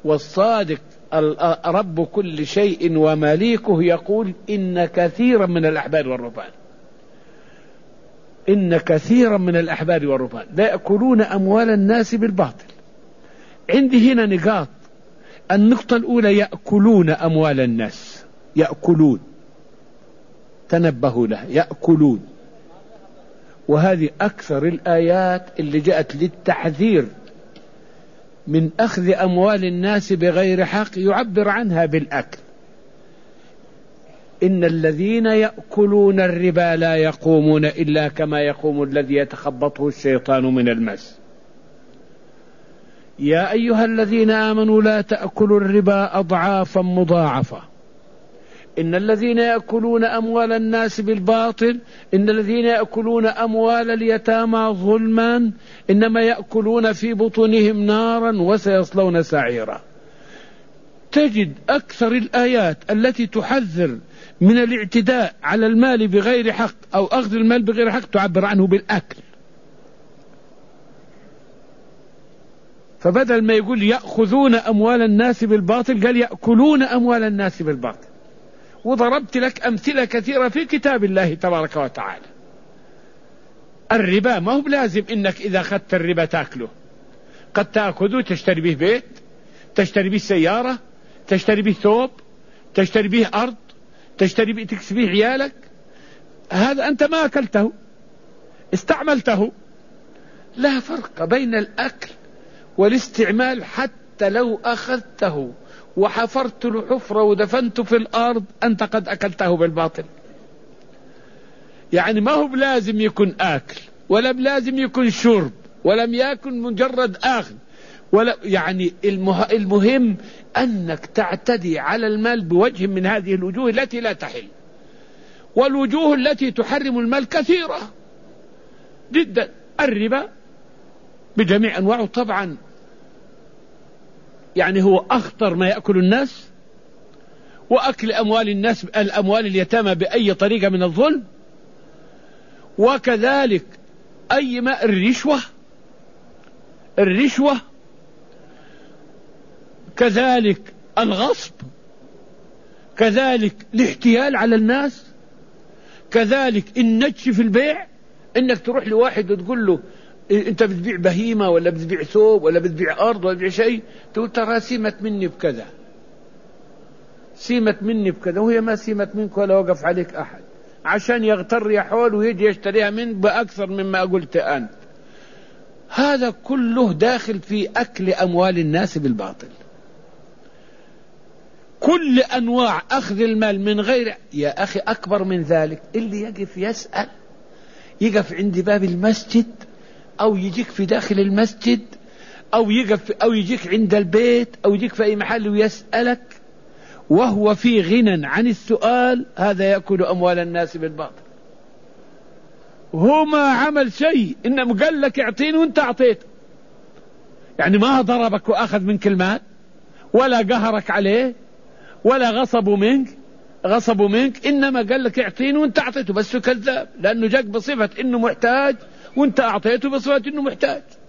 والصادق رب كل شيء ومليكه يقول إن كثيرا من الأحبار والرهبان، إن كثيرا من الأحبار والرهبان لا يأكلون أموال الناس بالباطل. عندي هنا نقاط. النقطة الأولى يأكلون أموال الناس، يأكلون، تنبهوا لها، يأكلون. وهذه أكثر الآيات اللي جاءت للتحذير من أخذ أموال الناس بغير حق، يعبر عنها بالأكل. إن الذين يأكلون الربا لا يقومون إلا كما يقوم الذي يتخبطه الشيطان من المس. يا أيها الذين آمنوا لا تأكلوا الربا أضعافا مضاعفة. إن الذين يأكلون أموال الناس بالباطل، إن الذين يأكلون أموال اليتامى ظلما إنما يأكلون في بطونهم نارا وسيصلون سعيرا. تجد أكثر الآيات التي تحذر من الاعتداء على المال بغير حق أو أخذ المال بغير حق تعبر عنه بالأكل. فبدل ما يقول يأخذون أموال الناس بالباطل قال يأكلون أموال الناس بالباطل. وضربت لك أمثلة كثيرة في كتاب الله تبارك وتعالى. الربا ما هو بلازم إنك إذا أخذت الربا تأكله، قد تأخذه تشتري به بيت، تشتري به سيارة، تشتري به ثوب، تشتري به أرض، تشتري به تكسب به عيالك. هذا أنت ما أكلته، استعملته. لا فرق بين الأكل والاستعمال. حتى لو أخذته وحفرت له حفرة ودفنته في الأرض أنت قد أكلته بالباطل. يعني ما هو بلازم يكون آكل، ولا بلازم يكون شرب، ولم يكن مجرد آخذ، ولا يعني المهم أنك تعتدي على المال بوجه من هذه الوجوه التي لا تحل. والوجوه التي تحرم المال كثيرة جدا. الربا بجميع أنواعه طبعا يعني هو أخطر ما يأكل الناس، وأكل أموال الناس، الأموال اليتامى بأي طريقة من الظلم، وكذلك أي ما الرشوة، كذلك الغصب، كذلك الاحتيال على الناس، كذلك النجش في البيع. إنك تروح لواحد وتقول له أنت بتبيع بهيمة ولا بتبيع ثوب ولا بتبيع أرض ولا بتبيع شيء، تقول ترى سيمت مني بكذا، سيمت مني بكذا، وهي ما سيمت منك ولا وقف عليك أحد، عشان يغتر يحول ويجي يشتريها منك بأكثر مما قلت أنت. هذا كله داخل في أكل أموال الناس بالباطل. كل أنواع أخذ المال من غير، يا أخي أكبر من ذلك اللي يقف يسأل، يقف عند باب المسجد أو يجيك في داخل المسجد أو يجيك عند البيت أو يجيك في أي محل ويسألك وهو في غنى عن السؤال، هذا يأكل أموال الناس بالباطل. هو ما عمل شيء، إنما قال لك اعطيني وانت اعطيته. يعني ما ضربك وأخذ منك المال ولا قهرك عليه ولا غصبوا منك، إنما قال لك اعطيني وانت اعطيته. بس كذاب، لأنه جاك بصفة إنه محتاج وانت اعطيته بصفة إنه محتاج.